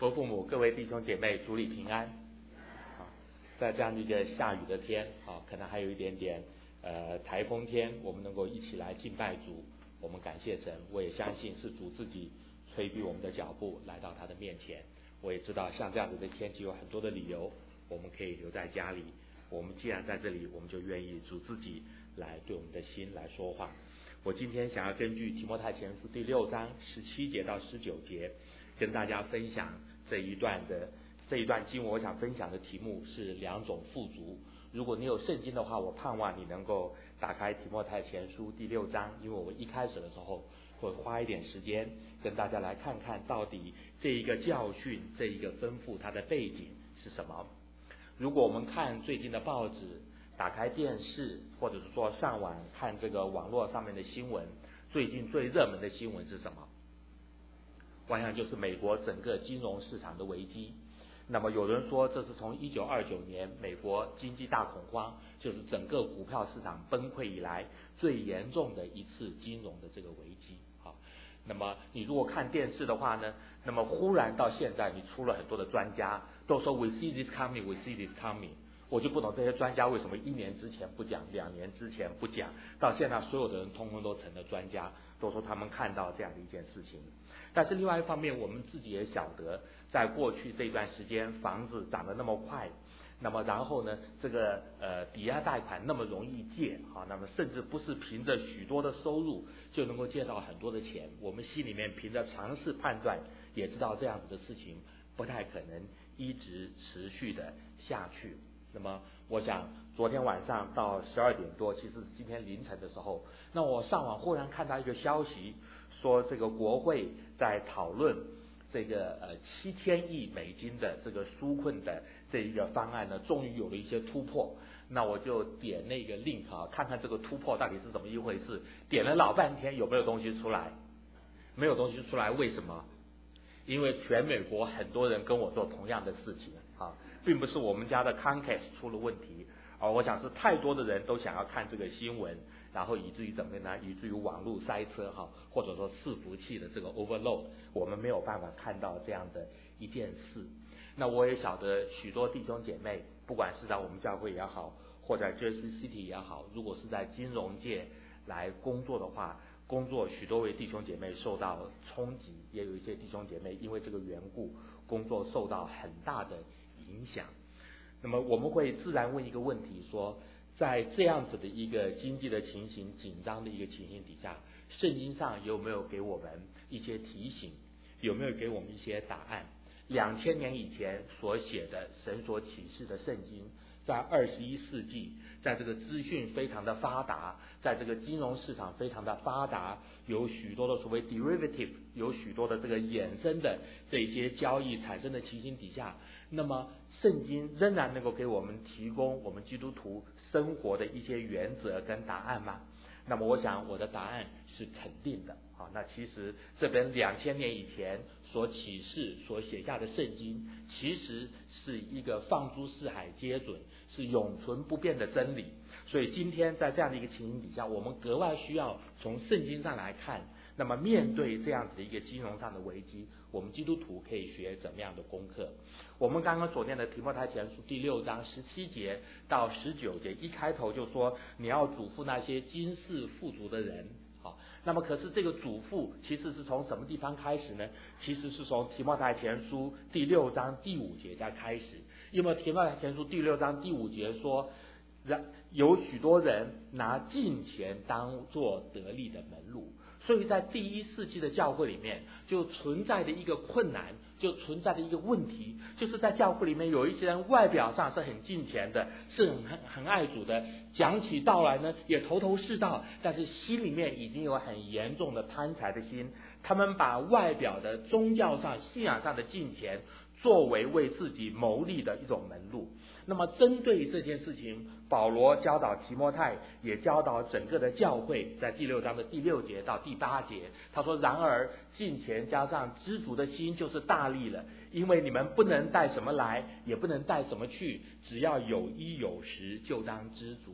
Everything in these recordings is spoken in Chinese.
佛父母，各位弟兄姐妹，主里平安。在这样的一个下雨的天，可能还有一点点台风天，我们能够一起来敬拜主，我们感谢神。我也相信是主自己催逼我们的脚步来到他的面前。我也知道像这样子的天气有很多的理由，我们可以留在家里。我们既然在这里，我们就愿意主自己来对我们的心来说话。我今天想要根据提摩太前书第6章17节到19节，跟大家分享这一段经文。我想分享的题目是2种富足。如果你有圣经的话，我盼望你能够打开提摩太前书第6章，因为我一开始的时候会花一点时间跟大家来看看到底这一个教训，这一个吩咐它的背景是什么。如果我们看最近的报纸，打开电视，或者是说上网看这个网络上面的新闻，最近最热门的新闻是什么？我想就是美国整个金融市场的危机。那么有人说这是从1929年美国经济大恐慌，就是整个股票市场崩溃以来最严重的一次金融的这个危机。那么你如果看电视的话呢，那么忽然到现在你出了很多的专家都说 we see this coming, we see this coming。我就不懂这些专家为什么1年之前不讲，2年之前不讲，到现在所有的人通通都成了专家，都说他们看到这样的一件事情。但是另外一方面，我们自己也晓得，在过去这段时间房子涨得那么快，那么然后呢，这个抵押贷款那么容易借，那么甚至不是凭着许多的收入就能够借到很多的钱。我们心里面凭着常识判断，也知道这样子的事情不太可能一直持续的下去。那么我想昨天晚上到12点多，其实是今天凌晨的时候，那我上网忽然看到一个消息，说这个国会在讨论这个7000亿美金的这个纾困的这一个方案呢，终于有了一些突破。那我就点那个 link 看看这个突破到底是怎么一回事。点了老半天，有没有东西出来？没有东西出来，为什么？因为全美国很多人跟我做同样的事情并不是我们家的 Comcast 出了问题，而我想是太多的人都想要看这个新闻，然后以至于怎么呢？以至于网络塞车或者说伺服器的这个 overload， 我们没有办法看到这样的一件事。那我也晓得许多弟兄姐妹，不管是在我们教会也好，或者在 Jersey City 也好，如果是在金融界来工作的话，许多位弟兄姐妹受到冲击，也有一些弟兄姐妹因为这个缘故，工作受到很大的影响。那么我们会自然问一个问题，说在这样子的一个经济的情形紧张的一个情形底下，圣经上有没有给我们一些提醒，有没有给我们一些答案？2000年以前所写的神所启示的圣经，在21世纪，在这个资讯非常的发达，在这个金融市场非常的发达，有许多的所谓 derivative， 有许多的这个衍生的这些交易产生的情形底下，那么圣经仍然能够给我们提供我们基督徒生活的一些原则跟答案吗？那么我想我的答案是肯定的。那其实这本2000年以前所启示所写下的圣经，其实是一个放诸四海皆准，是永存不变的真理。所以今天在这样的一个情形底下，我们格外需要从圣经上来看，那么面对这样子的一个金融上的危机，我们基督徒可以学怎么样的功课。我们刚刚所念的提摩太前书第6章17节到19节，一开头就说你要嘱咐那些今世富足的人。那么可是这个嘱咐其实是从什么地方开始呢？其实是从提摩太前书第6章第5节在开始。因为提摩太前书第6章第5节说，有许多人拿金钱当作得利的门路，所以在第1世纪的教会里面就存在的一个困难，就存在的一个问题，就是在教会里面有一些人外表上是很敬虔的，是很爱主的，讲起道来呢也头头是道，但是心里面已经有很严重的贪财的心。他们把外表的宗教上信仰上的敬虔作为自己谋利的一种门路。那么针对这件事情，保罗教导提摩太，也教导整个的教会，在第6章的第6节到第8节，他说，然而敬虔加上知足的心就是大利了，因为你们不能带什么来，也不能带什么去，只要有衣有食就当知足。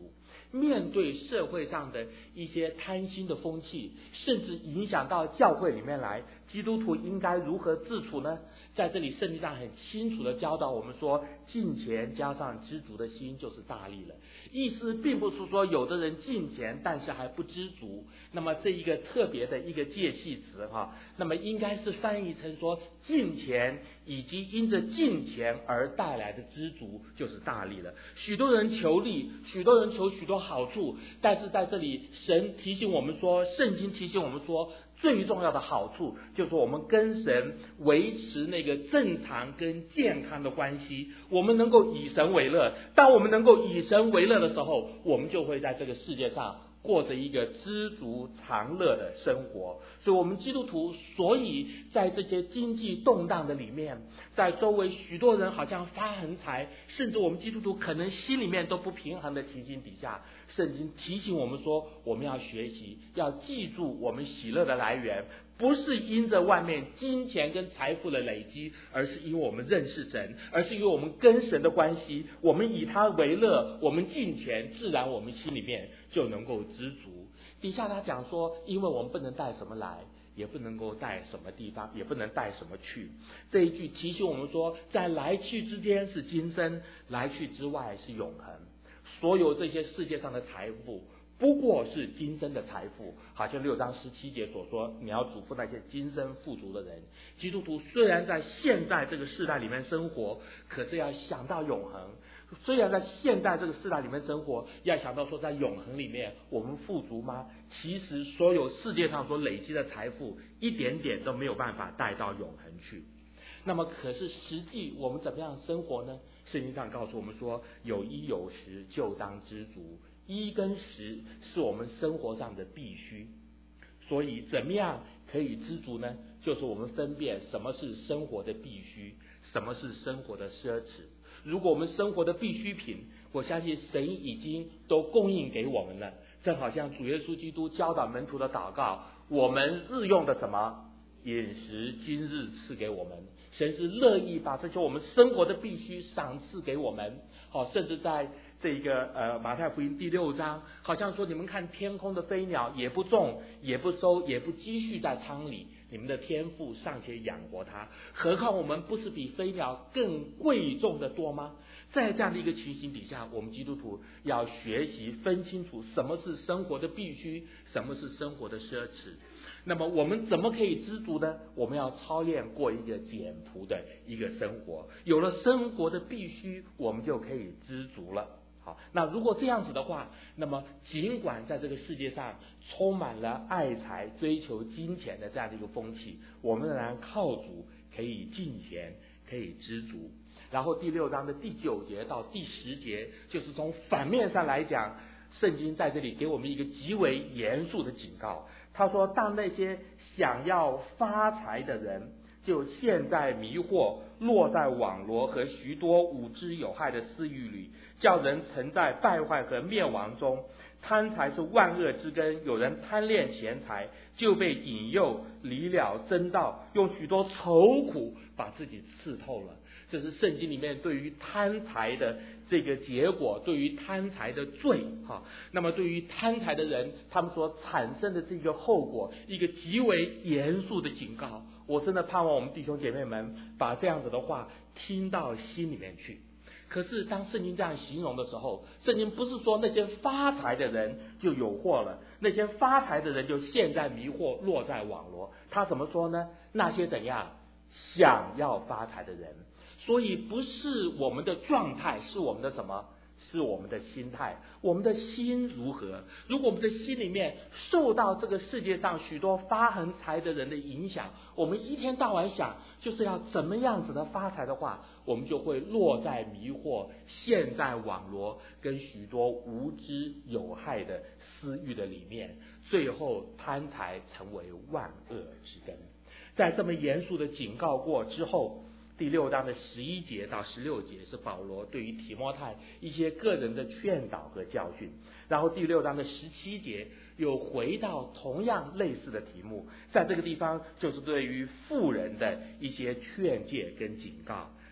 面对社会上的一些贪心的风气，甚至影响到教会里面来，基督徒应该如何自处呢？在这里圣经上很清楚的教导我们说，敬虔加上知足的心就是大利了。意思并不是说有的人敬虔但是还不知足，那么这一个特别的一个介系词那么应该是翻译成说敬虔以及因着敬虔而带来的知足就是大利了。许多人求利，许多人求许多好处，但是在这里神提醒我们说，圣经提醒我们说，最重要的好处就是我们跟神维持那个正常跟健康的关系，我们能够以神为乐。当我们能够以神为乐的时候，我们就会在这个世界上过着一个知足常乐的生活。所以我们基督徒，所以在这些经济动荡的里面，在周围许多人好像发横财，甚至我们基督徒可能心里面都不平衡的情形底下，圣经提醒我们说，我们要学习，要记住我们喜乐的来源不是因着外面金钱跟财富的累积，而是因为我们认识神，而是因为我们跟神的关系，我们以他为乐，我们敬虔，自然我们心里面就能够知足。底下他讲说，因为我们不能带什么来，也不能够带什么地方，也不能带什么去。这一句提醒我们说，在来去之间是今生，来去之外是永恒。所有这些世界上的财富不过是今生的财富，好像6章17节所说，你要嘱咐那些今生富足的人。基督徒虽然在现在这个世代里面生活，可是要想到永恒。虽然在现代这个世代里面生活，要想到说在永恒里面我们富足吗？其实所有世界上所累积的财富一点点都没有办法带到永恒去。那么可是实际我们怎么样生活呢？圣经上告诉我们说，有衣有食就当知足。衣跟食是我们生活上的必须，所以怎么样可以知足呢？就是我们分辨什么是生活的必须，什么是生活的奢侈。如果我们生活的必需品，我相信神已经都供应给我们了，正好像主耶稣基督教导门徒的祷告，我们日用的什么饮食今日赐给我们，神是乐意把这些我们生活的必须赏赐给我们。甚至在这个马太福音第6章，好像说，你们看天空的飞鸟，也不种也不收也不积蓄在仓里，你们的天父尚且养活它，何况我们不是比飞鸟更贵重的多吗？在这样的一个情形底下，我们基督徒要学习分清楚什么是生活的必须，什么是生活的奢侈。那么我们怎么可以知足呢？我们要操练过一个简朴的一个生活，有了生活的必须，我们就可以知足了。好，那如果这样子的话，那么尽管在这个世界上充满了爱财、追求金钱的这样的一个风气，我们仍然靠主可以敬虔，可以知足。然后第6章的第9节到第10节，就是从反面上来讲，圣经在这里给我们一个极为严肃的警告。他说，当那些想要发财的人就陷在迷惑，落在网罗和许多无知有害的私欲里，叫人沉在败坏和灭亡中。贪财是万恶之根，有人贪恋钱财，就被引诱离了真道，用许多愁苦把自己刺透了。这是圣经里面对于贪财的这个结果，对于贪财的罪那么对于贪财的人，他们所产生的这个后果，一个极为严肃的警告。我真的盼望我们弟兄姐妹们把这样子的话听到心里面去。可是当圣经这样形容的时候，圣经不是说那些发财的人就有祸了，那些发财的人就陷在迷惑，落在网罗。他怎么说呢？那些怎样想要发财的人。所以不是我们的状态，是我们的什么？是我们的心态。我们的心如何？如果我们的心里面受到这个世界上许多发横财的人的影响，我们一天到晚想就是要怎么样子的发财的话，我们就会落在迷惑，陷在网罗跟许多无知有害的私欲的里面，最后贪财成为万恶之根。在这么严肃的警告过之后，第6章的11节到16节是保罗对于提摩太一些个人的劝导和教训，然后第6章的17节又回到同样类似的题目，在这个地方就是对于富人的一些劝诫跟警告。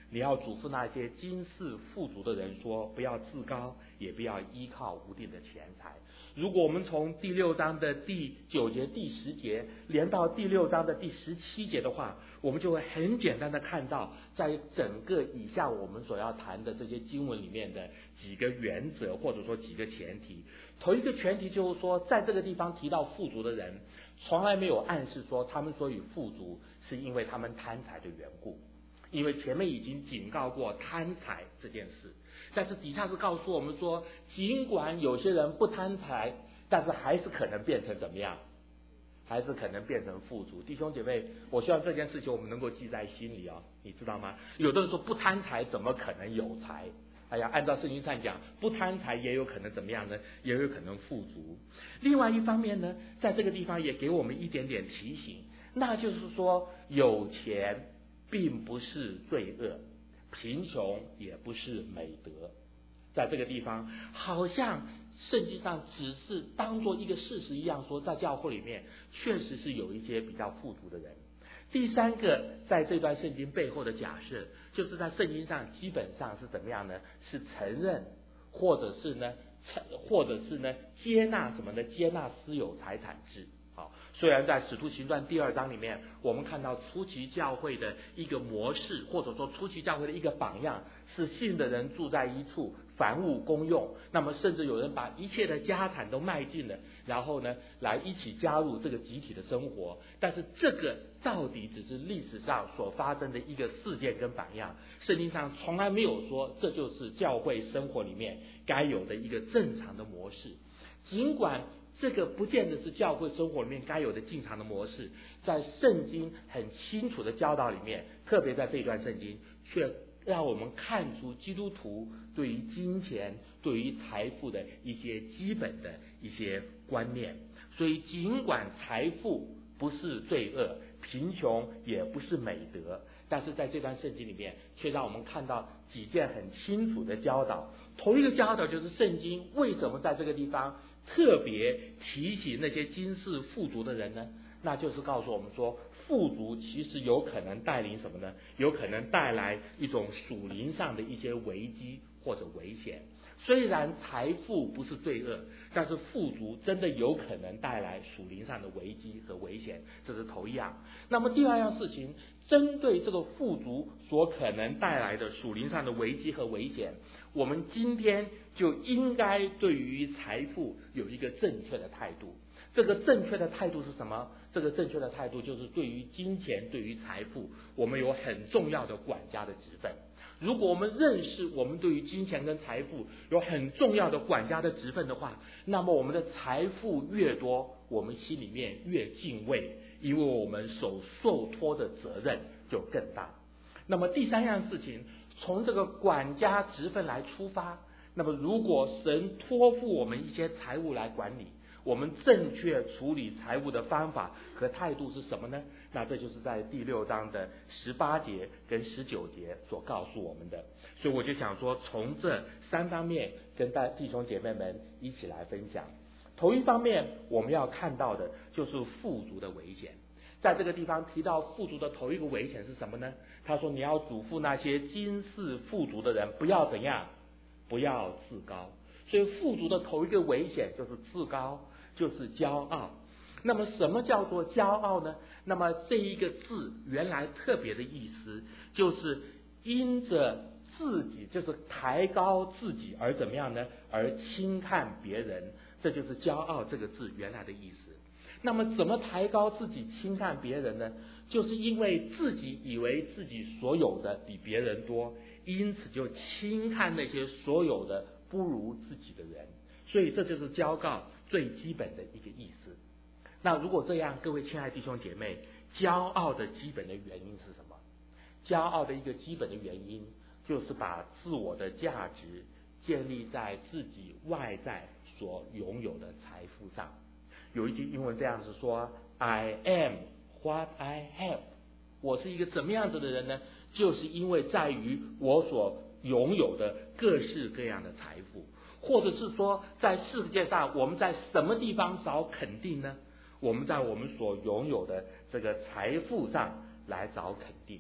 你要嘱咐那些今世富足的人说，不要自高，也不要依靠无定的钱财。如果我们从第6章的第9节、第10节连到第6章的第17节的话，我们就会很简单的看到，在整个以下我们所要谈的这些经文里面的几个原则，或者说几个前提。头一个前提就是说，在这个地方提到富足的人，从来没有暗示说他们所以富足是因为他们贪财的缘故，因为前面已经警告过贪财这件事。但是底下是告诉我们说，尽管有些人不贪财，但是还是可能变成怎么样？还是可能变成富足。弟兄姐妹，我希望这件事情我们能够记在心里哦，你知道吗？有的人说不贪财怎么可能有财？哎呀，按照圣经上讲，不贪财也有可能怎么样呢？也有可能富足。另外一方面呢，在这个地方也给我们一点点提醒，那就是说，有钱并不是罪恶，贫穷也不是美德。在这个地方，好像圣经上只是当作一个事实一样说，在教会里面确实是有一些比较富足的人。第三个，在这段圣经背后的假设，就是在圣经上基本上是怎么样呢？是承认，或者是呢接纳什么呢？接纳私有财产制。好，虽然在使徒行传第2章里面，我们看到初期教会的一个模式，或者说初期教会的一个榜样，是信的人住在一处，凡物公用，那么甚至有人把一切的家产都卖尽了，然后呢来一起加入这个集体的生活。但是这个到底只是历史上所发生的一个事件跟榜样，圣经上从来没有说这就是教会生活里面该有的一个正常的模式。尽管这个不见得是教会生活里面该有的正常的模式，在圣经很清楚的教导里面，特别在这一段圣经，却让我们看出基督徒对于金钱、对于财富的一些基本的一些观念。所以尽管财富不是罪恶，贫穷也不是美德，但是在这段圣经里面，却让我们看到几件很清楚的教导。头一个教导就是圣经为什么在这个地方特别提醒那些今世富足的人呢？那就是告诉我们说，富足其实有可能带领什么呢？有可能带来一种属灵上的一些危机或者危险。虽然财富不是罪恶，但是富足真的有可能带来属灵上的危机和危险，这是头一样。那么第二样事情，针对这个富足所可能带来的属灵上的危机和危险，我们今天就应该对于财富有一个正确的态度。这个正确的态度是什么？这个正确的态度就是对于金钱、对于财富，我们有很重要的管家的职分。如果我们认识我们对于金钱跟财富有很重要的管家的职分的话，那么我们的财富越多，我们心里面越敬畏，因为我们所受托的责任就更大。那么第三样事情，从这个管家职分来出发，那么如果神托付我们一些财务来管理，我们正确处理财务的方法和态度是什么呢？那这就是在第6章的18节跟19节所告诉我们的。所以我就想说，从这3方面跟弟兄姐妹们一起来分享。头一方面我们要看到的就是富足的危险。在这个地方提到富足的头一个危险是什么呢？他说你要嘱咐那些今世富足的人，不要怎样？不要自高。所以富足的头一个危险就是自高，就是骄傲。那么什么叫做骄傲呢？那么这一个字原来特别的意思就是因着自己，就是抬高自己而怎么样呢？而轻看别人，这就是骄傲这个字原来的意思。那么怎么抬高自己轻看别人呢？就是因为自己以为自己所有的比别人多，因此就轻看那些所有的不如自己的人。所以这就是骄傲最基本的一个意思。那如果这样，各位亲爱的弟兄姐妹，骄傲的基本的原因是什么？骄傲的一个基本的原因就是把自我的价值建立在自己外在所拥有的财富上。有一句英文这样子说 I am what I have， 我是一个怎么样子的人呢？就是因为在于我所拥有的各式各样的财富。或者是说，在世界上我们在什么地方找肯定呢？我们在我们所拥有的这个财富上来找肯定。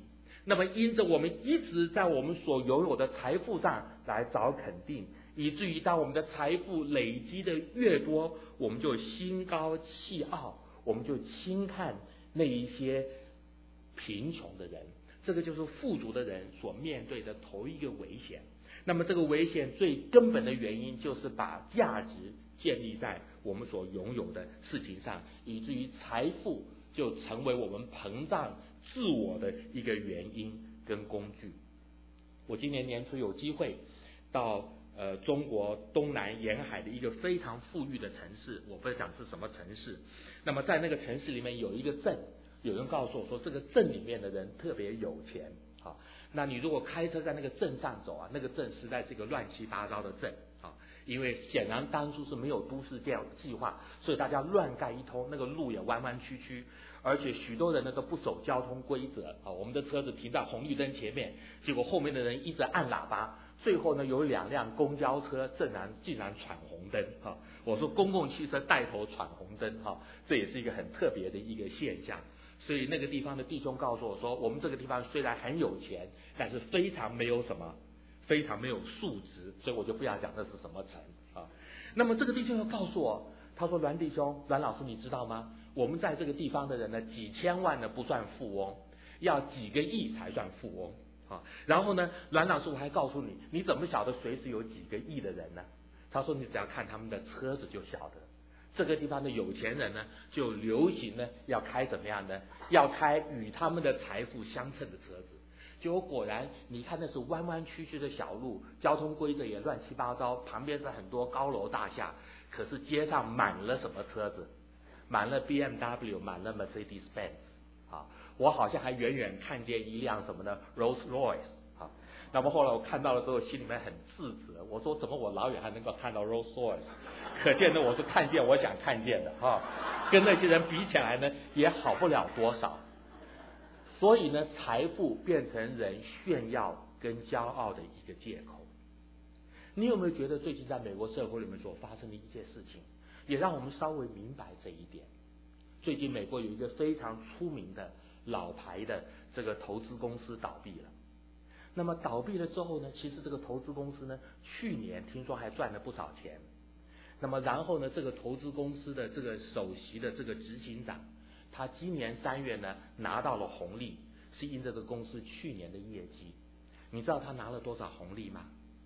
那么因着我们一直在我们所拥有的财富上来找肯定，以至于当我们的财富累积的越多，我们就心高气傲，我们就轻看那一些贫穷的人。这个就是富足的人所面对的头一个危险。那么这个危险最根本的原因就是把价值建立在我们所拥有的事情上，以至于财富就成为我们膨胀自我的一个原因跟工具。我今年年初有机会到中国东南沿海的一个非常富裕的城市，我不知道讲是什么城市。那么在那个城市里面有一个镇，有人告诉我说这个镇里面的人特别有钱。好，那你如果开车在那个镇上走啊，那个镇实在是一个乱七八糟的镇啊，因为显然当初是没有都市计划，所以大家乱盖一通，那个路也弯弯曲曲，而且许多人呢都不守交通规则啊。我们的车子停在红绿灯前面，结果后面的人一直按喇叭，最后呢有2辆公交车竟然闯红灯啊！我说公共汽车带头闯红灯啊，这也是一个很特别的一个现象。所以那个地方的弟兄告诉我说，我们这个地方虽然很有钱，但是非常没有素质，所以我就不要讲这是什么城啊。那么这个弟兄又告诉我，他说阮老师你知道吗？我们在这个地方的人呢，几千万呢不算富翁，要几个亿才算富翁啊。然后呢，阮老师我还告诉你，你怎么晓得随时有几个亿的人呢？他说你只要看他们的车子就晓得。这个地方的有钱人呢，就流行呢要开什么样呢？要开与他们的财富相称的车子。结果果然，你看那是弯弯曲曲的小路，交通规则也乱七八糟，旁边是很多高楼大厦，可是街上满了什么车子？满了 BMW， 满了 Mercedes Benz 啊！我好像还远远看见一辆什么呢 Rolls Royce 啊。那么后来我看到了之后，心里面很自责，我说怎么我老远还能够看到 Rolls Royce？ 可见呢，我是看见我想看见的哈，跟那些人比起来呢，也好不了多少。所以呢，财富变成人炫耀跟骄傲的一个借口。你有没有觉得最近在美国社会里面所发生的一些事情，也让我们稍微明白这一点？最近美国有一个非常出名的老牌的这个投资公司倒闭了。那么倒闭了之后呢，其实这个投资公司呢，去年听说还赚了不少钱。那么然后呢，这个投资公司的这个首席的这个执行长，他今年3月呢拿到了红利，是因这个公司去年的业绩。你知道他拿了多少红利吗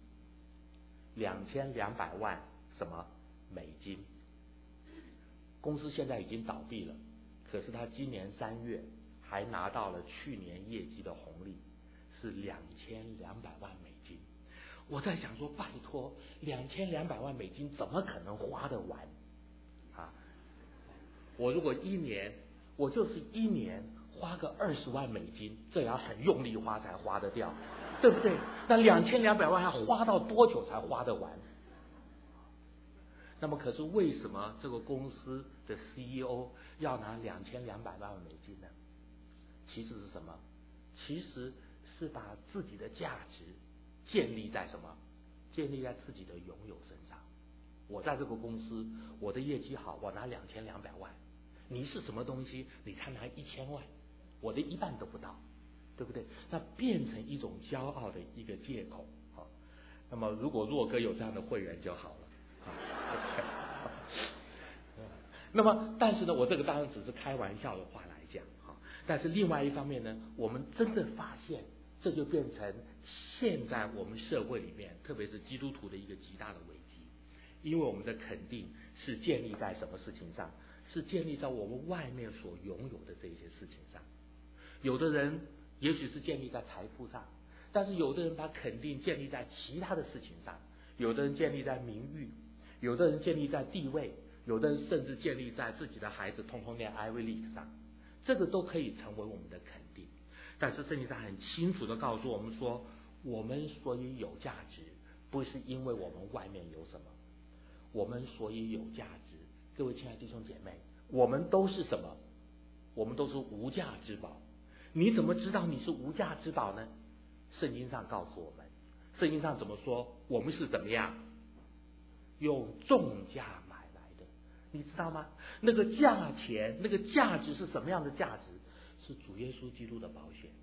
？2200万什么美金。公司现在已经倒闭了，可是他今年3月还拿到了去年业绩的红利，是2200万美金。我在想说，拜托，2200万美金怎么可能花得完啊？我如果我就是一年花个20万美金，这也要很用力花才花得掉，对不对？那2200万要花到多久才花得完？那么可是为什么这个公司的 CEO 要拿2200万美金呢？其实是什么？其实是把自己的价值建立在什么？建立在自己的拥有身上。我在这个公司，我的业绩好，我拿2200万。你是什么东西？你才拿1000万，我的一半都不到，对不对？那变成一种骄傲的一个借口。好，那么如果若哥有这样的会员就好了。那么，但是呢，我这个当然只是开玩笑的话来讲哈。但是另外一方面呢，我们真的发现，这就变成现在我们社会里面，特别是基督徒的一个极大的危机。因为我们的肯定是建立在什么事情上？是建立在我们外面所拥有的这些事情上。有的人也许是建立在财富上，但是有的人把肯定建立在其他的事情上。有的人建立在名誉，有的人建立在地位，有的人甚至建立在自己的孩子通通念 Ivy League 上，这个都可以成为我们的肯定。但是圣经上很清楚的告诉我们说，我们所以有价值，不是因为我们外面有什么，我们所以有价值。各位亲爱的弟兄姐妹，我们都是什么？我们都是无价之宝。你怎么知道你是无价之宝呢？圣经上告诉我们，圣经上怎么说？我们是怎么样？用重价买来的，你知道吗？那个价钱，那个价值是什么样的价值？是主耶稣基督的宝血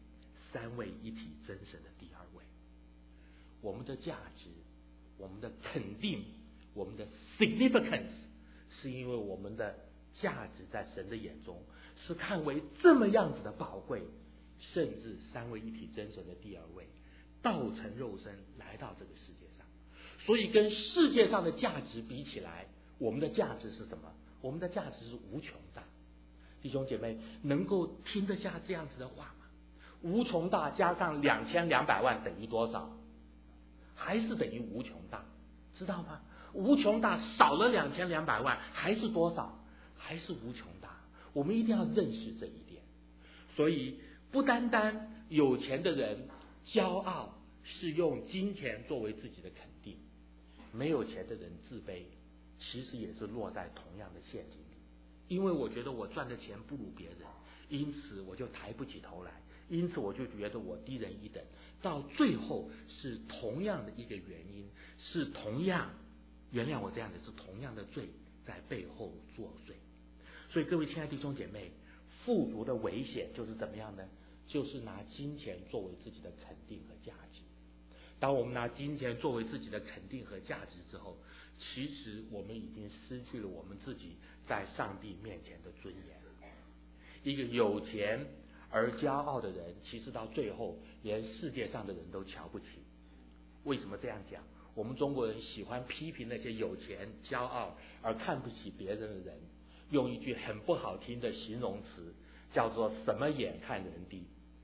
三位一体真神的第二位。我们的价值，我们的肯定，我们的 significance， 是因为我们的价值在神的眼中是看为这么样子的宝贵，甚至三位一体真神的第二位道成肉身来到这个世界上。所以跟世界上的价值比起来，我们的价值是什么？我们的价值是无穷大。弟兄姐妹，能够听得下这样子的话吗？无穷大加上2200万等于多少？还是等于无穷大，知道吗？无穷大少了2200万还是多少？还是无穷大。我们一定要认识这一点。所以不单单有钱的人骄傲是用金钱作为自己的肯定，没有钱的人自卑其实也是落在同样的陷阱里。因为我觉得我赚的钱不如别人，因此我就抬不起头来，因此我就觉得我低人一等，到最后是同样的一个原因，是同样，原谅我这样的，是同样的罪在背后作祟。所以各位亲爱的弟兄姐妹，富足的危险就是怎么样呢？就是拿金钱作为自己的肯定和价值。当我们拿金钱作为自己的肯定和价值之后，其实我们已经失去了我们自己在上帝面前的尊严。一个有钱而骄傲的人，其实到最后连世界上的人都瞧不起。为什么这样讲？我们中国人喜欢批评那些有钱骄傲而看不起别人的人，用一句很不好听的形容词，叫做什么眼看人低。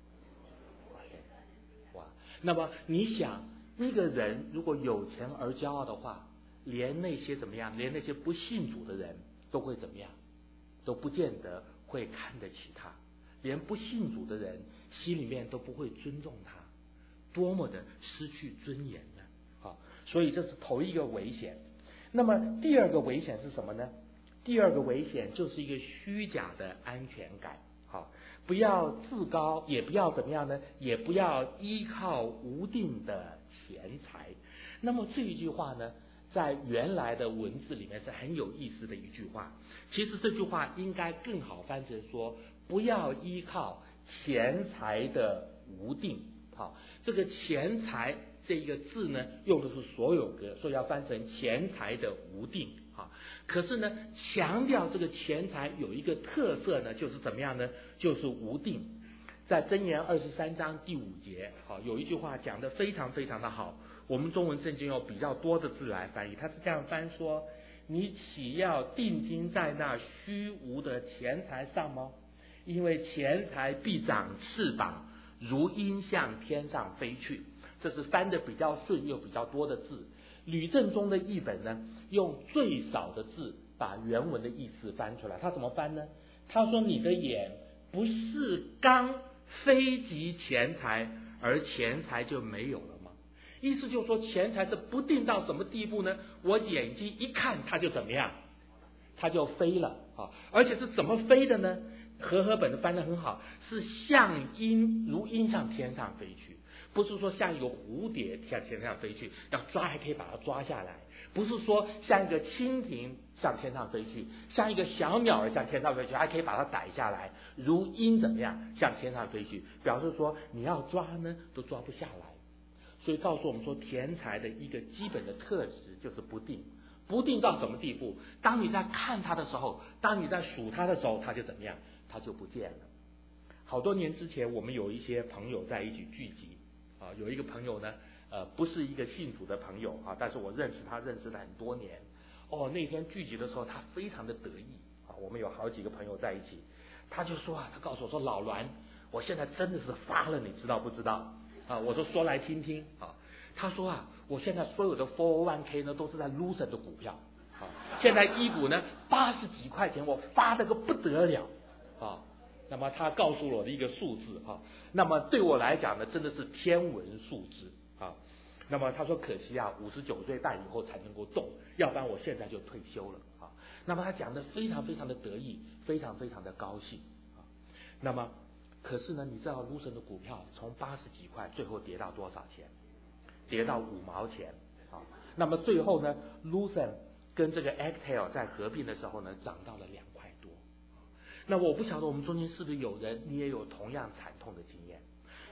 哇，那么你想，一个人如果有钱而骄傲的话，连那些怎么样？连那些不信主的人都会怎么样？都不见得会看得起他，连不信主的人心里面都不会尊重他，多么的失去尊严呢？好，所以这是头一个危险。那么第二个危险是什么呢？第二个危险就是一个虚假的安全感。好，不要自高，也不要怎么样呢？也不要依靠无定的钱财。那么这一句话呢，在原来的文字里面是很有意思的一句话。其实这句话应该更好翻成说，不要依靠钱财的无定。好，这个钱财这一个字呢，用的是所有格，所以要翻成钱财的无定。好，可是呢，强调这个钱财有一个特色呢，就是怎么样呢？就是无定。在箴言23章第5节，好，有一句话讲得非常非常的好。我们中文圣经有比较多的字来翻译，它是这样翻说：你岂要定睛在那虚无的钱财上吗？因为钱财必长翅膀，如鹰向天上飞去。这是翻得比较顺又比较多的字。吕正中的译本呢，用最少的字把原文的意思翻出来。他怎么翻呢？他说：你的眼不是刚飞及钱财，而钱财就没有了吗？意思就是说，钱财是不定到什么地步呢？我眼睛一看，它就怎么样？它就飞了啊！而且是怎么飞的呢？和合本的翻得很好，是像鹰，如鹰向天上飞去。不是说像一个蝴蝶向天上飞去，要抓还可以把它抓下来；不是说像一个蜻蜓向天上飞去，像一个小鸟儿向天上飞去，还可以把它逮下来。如鹰怎么样向天上飞去？表示说你要抓呢，都抓不下来。所以告诉我们说，钱财的一个基本的特质就是不定。不定到什么地步？当你在看它的时候，当你在数它的时候，它就怎么样？它就不见了。好多年之前，我们有一些朋友在一起聚集。有一个朋友呢，不是一个信主的朋友啊，但是我认识他，认识了很多年。那天聚集的时候，他非常的得意啊。我们有好几个朋友在一起，他就说他告诉我说，老栾，我现在真的是发了，你知道不知道？我说来听听啊。他说我现在所有的 401k 呢，都是在 Lucent 的股票啊。现在一股呢80几块钱，我发得个不得了啊。那么他告诉我的一个数字那么对我来讲呢，真的是天文数字啊。那么他说可惜59岁半以后才能够动，要不然我现在就退休了啊。那么他讲的非常非常的得意，非常非常的高兴啊。那么可是呢，你知道卢森的股票从80几块最后跌到多少钱？跌到5毛钱啊。那么最后呢，卢森跟这个 Actel 在合并的时候呢，涨到了2块多。那我不晓得我们中间是不是有人你也有同样惨痛的经验。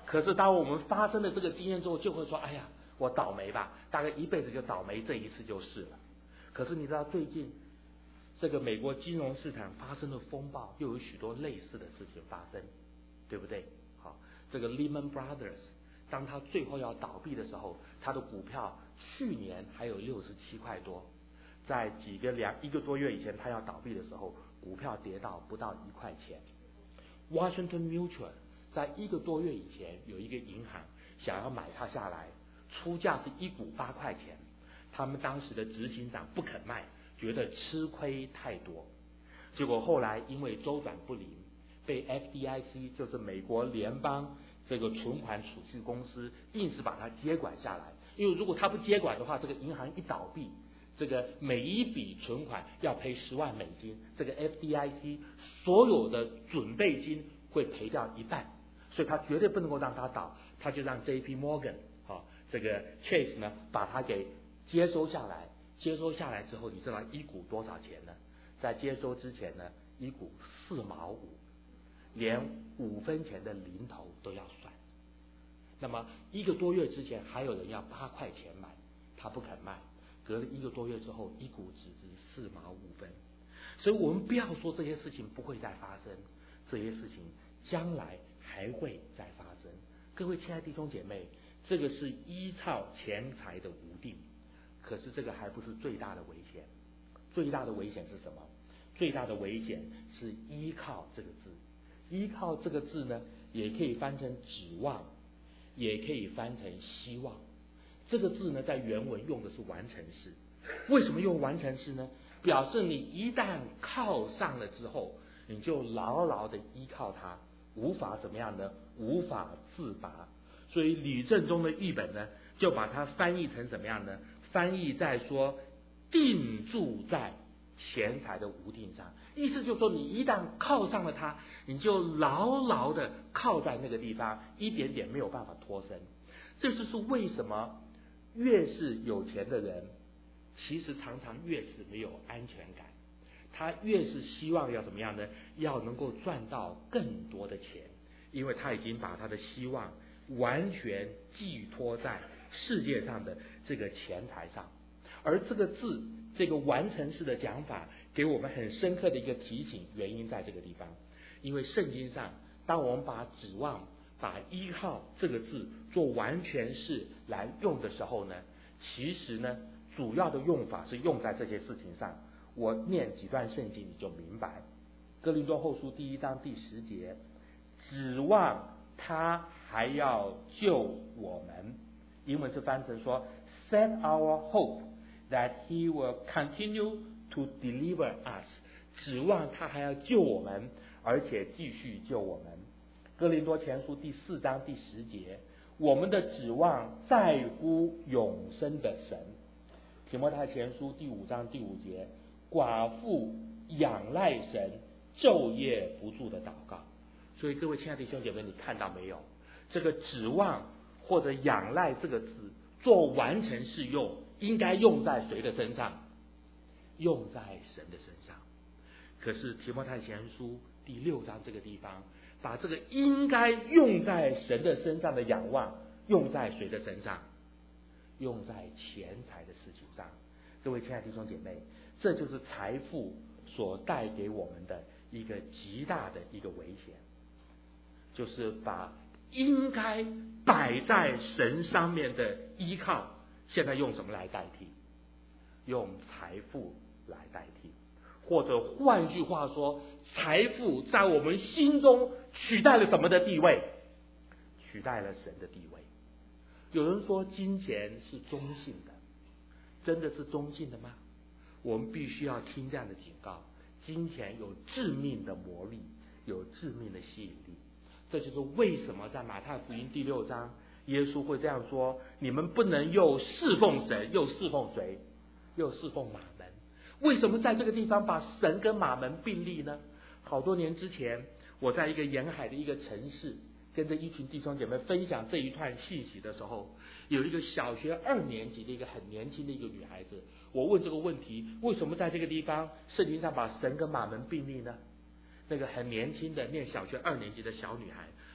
可是当我们发生了这个经验之后，就会说：“哎呀，我倒霉吧，大概一辈子就倒霉这一次就是了。”可是你知道最近这个美国金融市场发生了风暴，又有许多类似的事情发生，对不对？好，这个 Lehman Brothers 当他最后要倒闭的时候，他的股票去年还有67块多，在一个多月以前他要倒闭的时候，股票跌到不到1块钱。Washington Mutual 在一个多月以前有一个银行想要买它下来，出价是1股8块钱，他们当时的执行长不肯卖，觉得吃亏太多，结果后来因为周转不灵，被 FDIC 就是美国联邦这个存款储蓄公司硬是把它接管下来，因为如果他不接管的话，这个银行一倒闭，这个每一笔存款要赔10万美金，这个 FDIC 所有的准备金会赔掉一半，所以他绝对不能够让他倒，他就让 JP Morgan 这个 Chase 呢把它给接收下来。接收下来之后，你知道1股多少钱呢？在接收之前呢，1股4毛5，连5分钱的零头都要算。那么一个多月之前还有人要8块钱买，他不肯卖，隔了一个多月之后，1股只值4毛5分。所以我们不要说这些事情不会再发生，这些事情将来还会再发生。各位亲爱的弟兄姐妹，这个是依靠钱财的无定，可是这个还不是最大的危险。最大的危险是什么？最大的危险是依靠这个字。依靠这个字呢，也可以翻成指望，也可以翻成希望。这个字呢，在原文用的是完成式。为什么用完成式呢？表示你一旦靠上了之后，你就牢牢的依靠它，无法怎么样呢？无法自拔。所以吕正中的译本呢，就把它翻译成怎么样呢？翻译在说定住在钱财的无定上，意思就是说你一旦靠上了它，你就牢牢的靠在那个地方，一点点没有办法脱身。这就是为什么越是有钱的人，其实常常越是没有安全感，他越是希望要怎么样呢？要能够赚到更多的钱，因为他已经把他的希望完全寄托在世界上的这个钱财上。而这个字，这个完成式的讲法，给我们很深刻的一个提醒，原因在这个地方。因为圣经上，当我们把指望、把依靠这个字做完全式来用的时候呢，其实呢，主要的用法是用在这些事情上。我念几段圣经你就明白。哥林多后书1章第10节，指望他还要救我们，英文是翻成说 set our hope that he will continue to deliver us， 指望他还要救我们，而且继续救我们。哥林多前书第4章第10节，我们的指望在乎永生的神。提摩太前书第5章第5节，寡妇仰赖神，昼夜不住的祷告。所以各位亲爱的弟兄姐妹，你看到没有？这个指望或者仰赖这个字做完成式用，应该用在谁的身上？用在神的身上。可是提摩太前书第6章这个地方，把这个应该用在神的身上的仰望，用在谁的身上？用在钱财的事情上。各位亲爱的弟兄姐妹，这就是财富所带给我们的一个极大的一个危险，就是把应该摆在神上面的依靠，现在用什么来代替？用财富来代替。或者换句话说，财富在我们心中取代了什么的地位？取代了神的地位。有人说金钱是中性的，真的是中性的吗？我们必须要听这样的警告，金钱有致命的魔力，有致命的吸引力。这就是为什么在马太福音第6章，耶稣会这样说：你们不能又侍奉神，又侍奉谁？又侍奉马门。为什么在这个地方把神跟马门并立呢？好多年之前，我在一个沿海的一个城市，跟着一群弟兄姐妹分享这一段信息的时候，有一个小学2年级的一个很年轻的一个女孩子，我问这个问题：为什么在这个地方圣经上把神跟马门并立呢？那个很年轻的念小学2年级的小女孩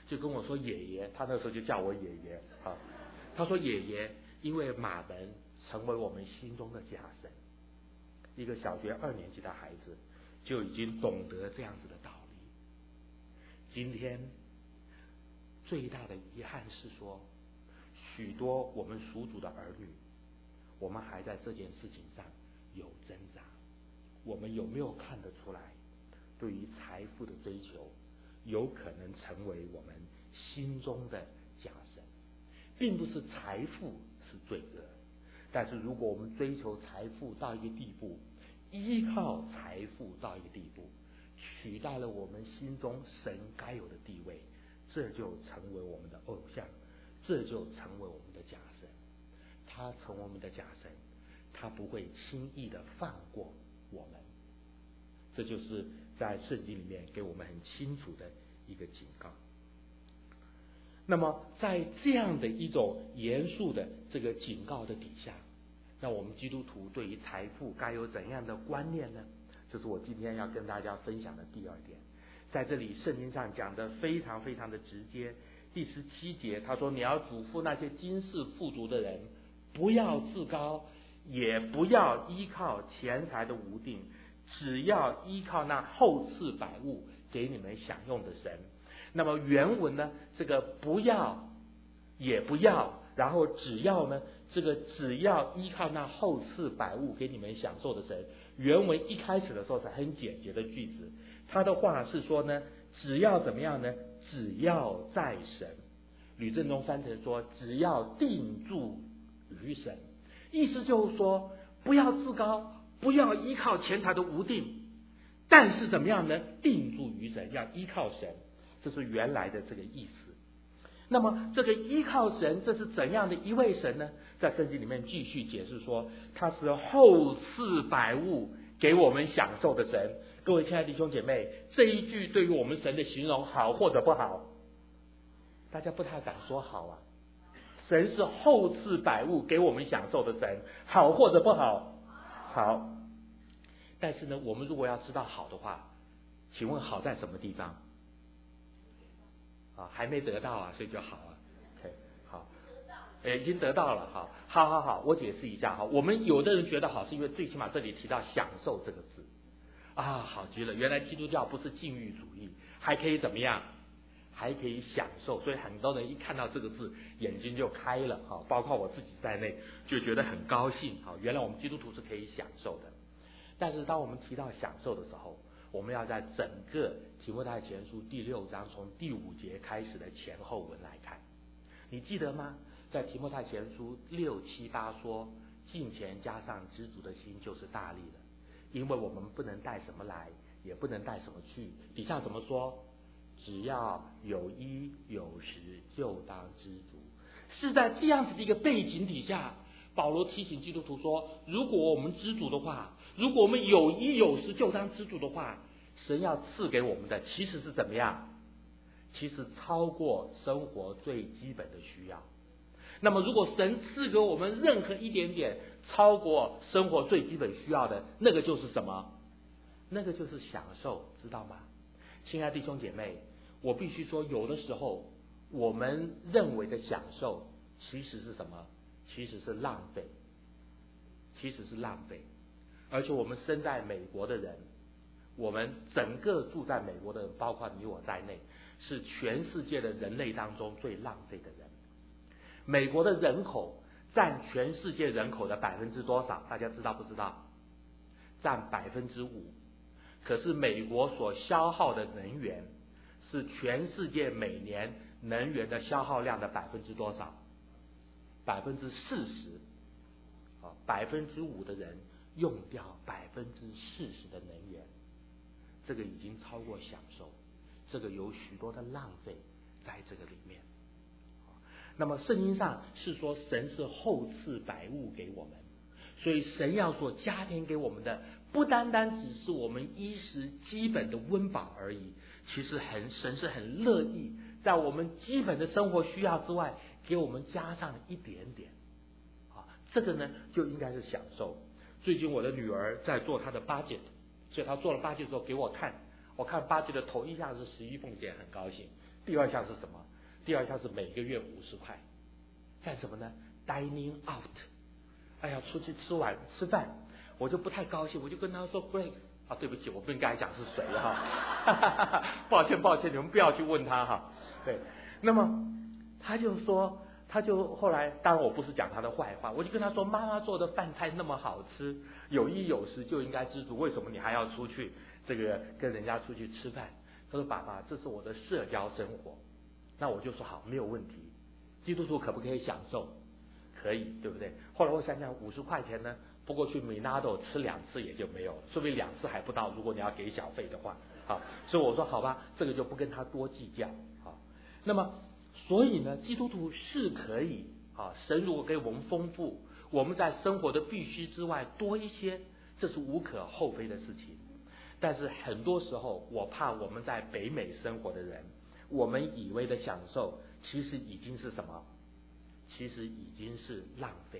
就跟我说爷爷，他那时候就叫我爷爷啊。他说爷爷，因为马门成为我们心中的假神，一个小学2年级的孩子就已经懂得这样子的道理。今天最大的遗憾是说，许多我们属主的儿女，我们还在这件事情上有挣扎。我们有没有看得出来，对于财富的追求有可能成为我们心中的假神？并不是财富是罪恶，但是如果我们追求财富到一个地步，依靠财富到一个地步，取代了我们心中神该有的地位，这就成为我们的偶像，这就成为我们的假神。他成为我们的假神，他不会轻易的放过我们。这就是在圣经里面给我们很清楚的一个警告。那么在这样的一种严肃的这个警告的底下，那我们基督徒对于财富该有怎样的观念呢？这是我今天要跟大家分享的第2点。在这里圣经上讲的非常非常的直接。第17节他说，你要嘱咐那些今世富足的人，不要自高，也不要依靠钱财的无定，只要依靠那厚赐百物给你们享用的神。那么原文呢，这个不要也不要，然后只要呢，这个只要依靠那厚赐百物给你们享受的神，原文一开始的时候是很简洁的句子。他的话是说呢，只要怎么样呢？只要在神。吕正中翻成说，只要定住于神。意思就是说，不要自高，不要依靠钱财的无定，但是怎么样呢？定住于神，要依靠神。这是原来的这个意思。那么这个依靠神，这是怎样的一位神呢？在圣经里面继续解释说，他是厚赐百物给我们享受的神。各位亲爱的弟兄姐妹，这一句对于我们神的形容好或者不好？大家不太敢说好啊。神是厚赐百物给我们享受的神，好或者不好？好。但是呢，我们如果要知道好的话，请问好在什么地方？还没得到啊，所以就好啊。OK， 好，已经得到了。好，我解释一下哈。我们有的人觉得好，是因为最起码这里提到享受这个字啊，好极了。原来基督教不是禁欲主义，还可以怎么样？还可以享受。所以很多人一看到这个字，眼睛就开了哈，包括我自己在内，就觉得很高兴。好，原来我们基督徒是可以享受的。但是当我们提到享受的时候，我们要在整个提摩太前书第6章从第5节开始的前后文来看。你记得吗？在提摩太前书6、7、8说，敬虔加上知足的心就是大利了，因为我们不能带什么来，也不能带什么去。底下怎么说？只要有衣有食，就当知足。是在这样子的一个背景底下，保罗提醒基督徒说，如果我们知足的话，如果我们有衣有食就当知足的话，神要赐给我们的其实是怎么样？其实超过生活最基本的需要。那么如果神赐给我们任何一点点超过生活最基本需要的，那个就是什么？那个就是享受，知道吗？亲爱的弟兄姐妹，我必须说，有的时候我们认为的享受其实是什么？其实是浪费，其实是浪费。而且我们身在美国的人，我们整个住在美国的人，包括你我在内，是全世界的人类当中最浪费的人。美国的人口占全世界人口的多少？大家知道不知道？占5%。可是美国所消耗的能源是全世界每年能源的消耗量的多少？40%。5%的人用掉40%的能源，这个已经超过享受，这个有许多的浪费在这个里面。那么圣经上是说神是厚赐百物给我们，所以神要所加添给我们的不单单只是我们衣食基本的温饱而已，其实神是很乐意在我们基本的生活需要之外给我们加上一点点。这个呢就应该是享受。最近我的女儿在做她的budget，所以她做了budget之后给我看，我看budget的头一项是11奉献，很高兴。 第二项是什么？第二项是每个月50块，干什么呢 ？Dining out， 哎呀，出去吃饭，我就不太高兴，我就跟他说 Grace 啊，对不起，我不应该讲是谁哈，抱歉，你们不要去问他哈。对，那么他就后来，当然我不是讲他的坏话，我就跟他说，妈妈做的饭菜那么好吃，有衣有食就应该知足，为什么你还要出去跟人家出去吃饭？他说爸爸，这是我的社交生活。那我就说好，没有问题。基督徒可不可以享受？可以，对不对？后来我想想，50块钱呢，不过去米纳多吃2次也就没有了，说不定2次还不到，如果你要给小费的话，好，所以我说好吧，这个就不跟他多计较，好。那么所以呢，基督徒是可以啊，神如果给我们丰富，我们在生活的必须之外多一些，这是无可厚非的事情。但是很多时候，我怕我们在北美生活的人，我们以为的享受，其实已经是什么？其实已经是浪费，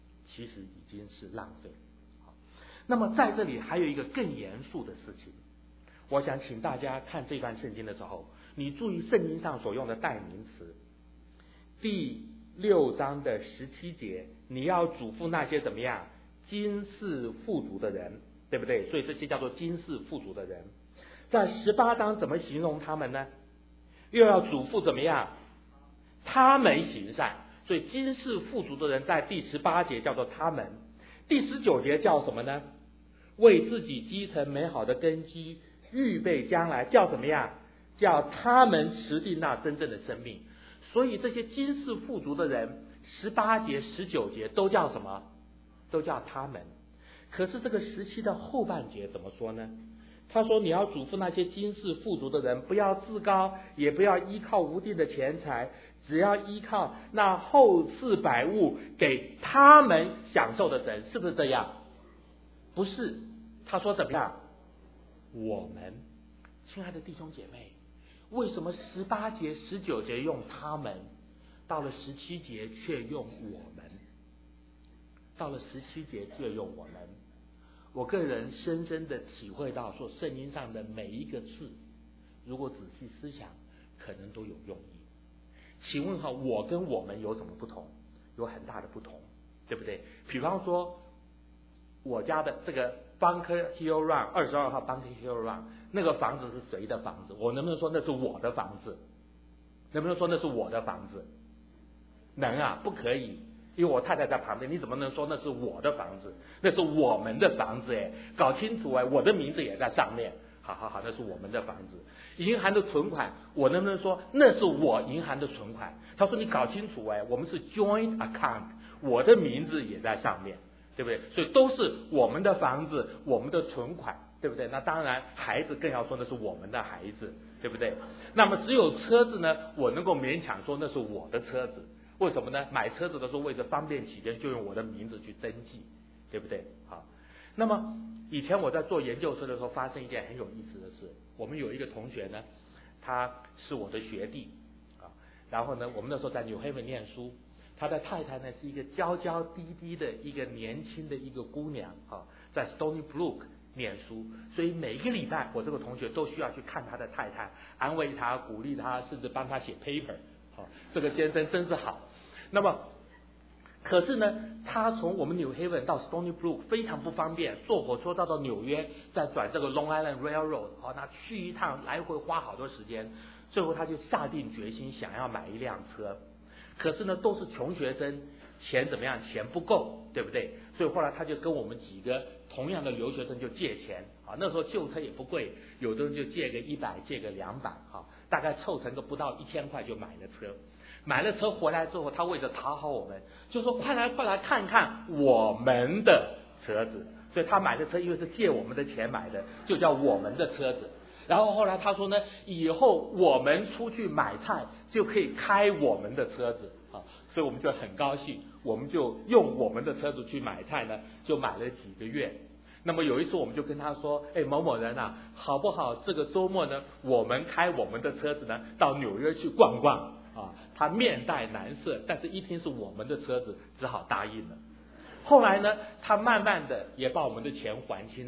好，那么在这里还有一个更严肃的事情，我想请大家看这段圣经的时候，你注意圣经上所用的代名词。第6章的17节，你要嘱咐那些怎么样？今世富足的人，对不对？所以这些叫做今世富足的人。在18章怎么形容他们呢？又要嘱咐怎么样？他们行善。所以今世富足的人在第18节叫做他们，第19节叫什么呢？为自己积成美好的根基，预备将来，叫怎么样？叫他们持定那真正的生命。所以这些今世富足的人，18节、19节都叫什么？都叫他们。可是这个17的后半节怎么说呢？他说你要嘱咐那些今世富足的人，不要自高，也不要依靠无定的钱财，只要依靠那厚赐百物给他们享受的神。是不是这样？不是，他说怎么样？我们，亲爱的弟兄姐妹，为什么18节、19节用他们，到了17节却用我们？到了17节却用我们。我个人深深的体会到，说圣经上的每一个字，如果仔细思想，可能都有用意。请问哈，我跟我们有什么不同？有很大的不同，对不对？比方说，我家的这个 Bunker Hill Run 22号 Bunker Hill Run 那个房子是谁的房子？我能不能说那是我的房子？能不能说那是我的房子？能啊，不可以。因为我太太在旁边，你怎么能说那是我的房子？那是我们的房子哎，搞清楚哎，我的名字也在上面。好，那是我们的房子。银行的存款，我能不能说那是我银行的存款？他说你搞清楚哎，我们是 joint account， 我的名字也在上面，对不对？所以都是我们的房子，我们的存款，对不对？那当然，孩子更要说那是我们的孩子，对不对？那么只有车子呢，我能够勉强说那是我的车子。为什么呢？买车子的时候为了方便起见，就用我的名字去登记，对不对？好，那么以前我在做研究生的时候，发生一件很有意思的事。我们有一个同学呢，他是我的学弟啊，然后呢，我们那时候在纽黑文念书，他的太太呢是一个娇娇滴滴的一个年轻的一个姑娘啊，在 Stony Brook 念书，所以每一个礼拜我这个同学都需要去看他的太太，安慰他、鼓励他，甚至帮他写 paper。好，这个先生真是好。那么，可是呢，他从我们New Haven到 Stony Brook 非常不方便，坐火车到纽约，再转这个 Long Island Railroad， 好，那去一趟来回花好多时间。最后他就下定决心想要买一辆车，可是呢，都是穷学生，钱怎么样？钱不够，对不对？所以后来他就跟我们几个同样的留学生就借钱啊，那时候旧车也不贵，有的人就借个100，借个200，哈，大概凑成个不到1000块就买了车。买了车回来之后，他为了讨好我们，就说快来看看我们的车子。所以他买的车因为是借我们的钱买的，就叫我们的车子。然后后来他说呢，以后我们出去买菜就可以开我们的车子啊，所以我们就很高兴，我们就用我们的车子去买菜呢，就买了几个月。那么有一次我们就跟他说，某某人啊，好不好这个周末呢，我们开我们的车子呢到纽约去逛逛啊。他面带难色，但是一听是我们的车子，只好答应了。后来呢，他慢慢的也把我们的钱还清了。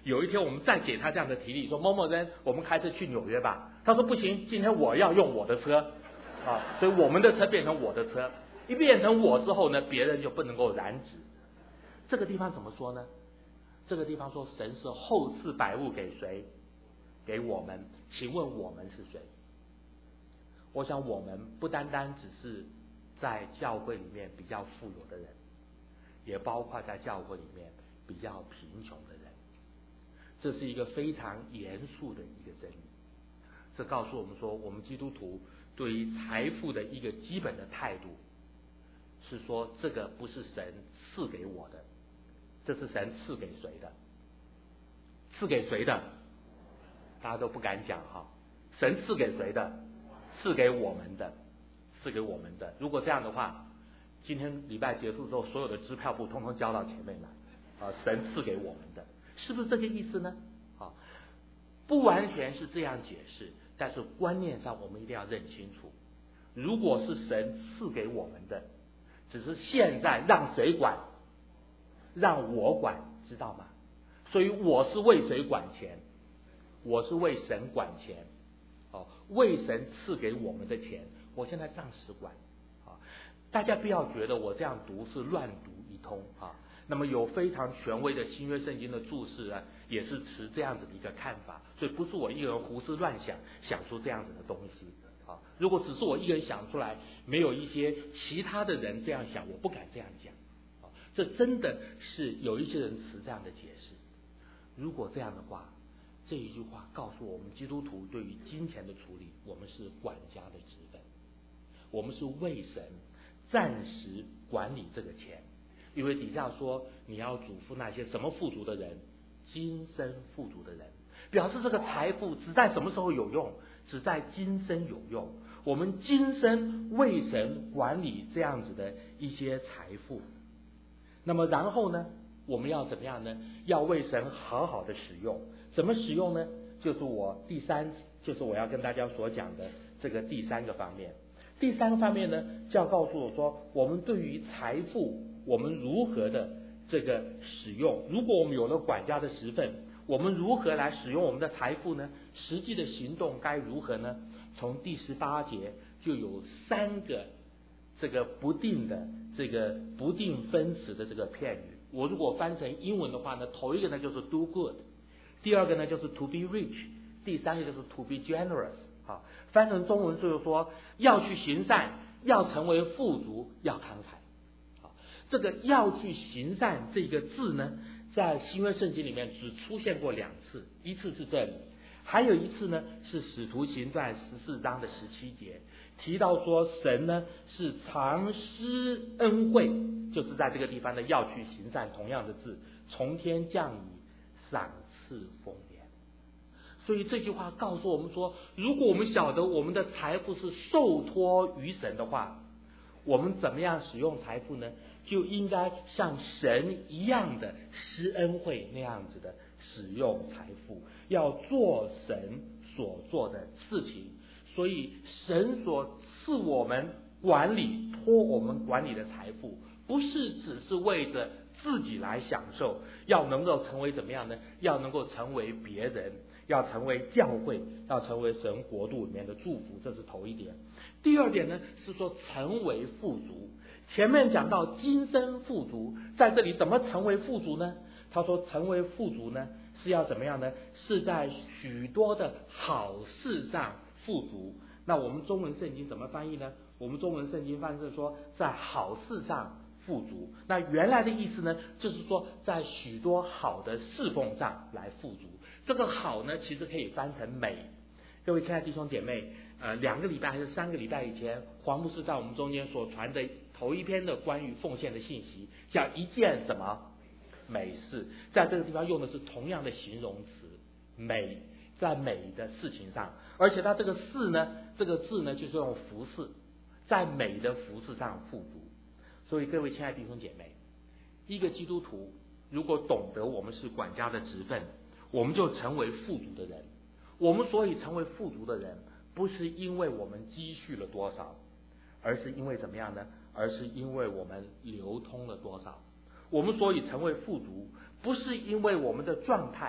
有一天我们再给他这样的提议，说某某人，我们开车去纽约吧。他说不行，今天我要用我的车啊，所以我们的车变成我的车，一变成我之后呢，别人就不能够染指。这个地方怎么说呢？这个地方说神是厚赐百物给谁？给我们。请问我们是谁？我想我们不单单只是在教会里面比较富有的人，也包括在教会里面比较贫穷的人。这是一个非常严肃的一个真理。这告诉我们说，我们基督徒对于财富的一个基本的态度是说，这个不是神赐给我的，这是神赐给谁的？赐给谁的？大家都不敢讲哈。神赐给谁的？赐给我们的，赐给我们的。如果这样的话，今天礼拜结束之后，所有的支票簿通通交到前面来啊，神赐给我们的，是不是这个意思呢？啊，不完全是这样解释，但是观念上我们一定要认清楚。如果是神赐给我们的，只是现在让谁管？让我管，知道吗？所以我是为谁管钱？我是为神管钱。为神赐给我们的钱，我现在暂时管。大家不要觉得我这样读是乱读一通啊。那么有非常权威的新约圣经的注释啊，也是持这样子的一个看法，所以不是我一个人胡思乱想想出这样子的东西啊。如果只是我一个人想出来，没有一些其他的人这样想，我不敢这样讲啊。这真的是有一些人持这样的解释。如果这样的话，这一句话告诉我们，基督徒对于金钱的处理，我们是管家的职分，我们是为神暂时管理这个钱。因为底下说你要嘱咐那些什么富足的人，今生富足的人，表示这个财富只在什么时候有用？只在今生有用。我们今生为神管理这样子的一些财富，那么然后呢，我们要怎么样呢？要为神好好的使用。怎么使用呢？就是我要跟大家所讲的这个第三个方面。第三个方面呢，就要告诉我说，我们对于财富，我们如何的这个使用。如果我们有了管家的职分，我们如何来使用我们的财富呢？实际的行动该如何呢？从第18节就有3个这个不定的这个不定分词的这个片语。我如果翻成英文的话呢，头一个呢就是 do good， 第二个呢就是 to be rich， 第三个就是 to be generous。翻成中文就是说要去行善，要成为富足，要慷慨。这个要去行善这个字呢，在新约圣经里面只出现过2次，一次是这里，还有一次呢是使徒行传14章的17节，提到说神呢是常施恩惠，就是在这个地方呢要去行善，同样的字，从天降雨，赏赐丰年。所以这句话告诉我们说，如果我们晓得我们的财富是受托于神的话，我们怎么样使用财富呢？就应该像神一样的施恩惠那样子的使用财富，要做神所做的事情。所以神所赐我们管理、托我们管理的财富，不是只是为着自己来享受，要能够成为怎么样呢？要能够成为别人，要成为教会，要成为神国度里面的祝福，这是头一点。第二点呢，是说成为富足。前面讲到今生富足，在这里怎么成为富足呢？他说成为富足呢，是要怎么样呢？是在许多的好事上富足。那我们中文圣经怎么翻译呢？我们中文圣经翻译是说在好事上富足。那原来的意思呢，就是说在许多好的侍奉上来富足。这个好呢，其实可以翻成美。各位亲爱的弟兄姐妹，2个礼拜还是3个礼拜以前，黄牧师在我们中间所传的头一篇的关于奉献的信息，叫一件什么美事，在这个地方用的是同样的形容词，美，在美的事情上，而且它这个事呢，这个字呢就是用服侍，在美的服侍上富足。所以各位亲爱的弟兄姐妹，一个基督徒如果懂得我们是管家的职分，我们就成为富足的人。我们所以成为富足的人，不是因为我们积蓄了多少，而是因为怎么样呢？而是因为我们流通了多少。我们所以成为富足，不是因为我们的状态，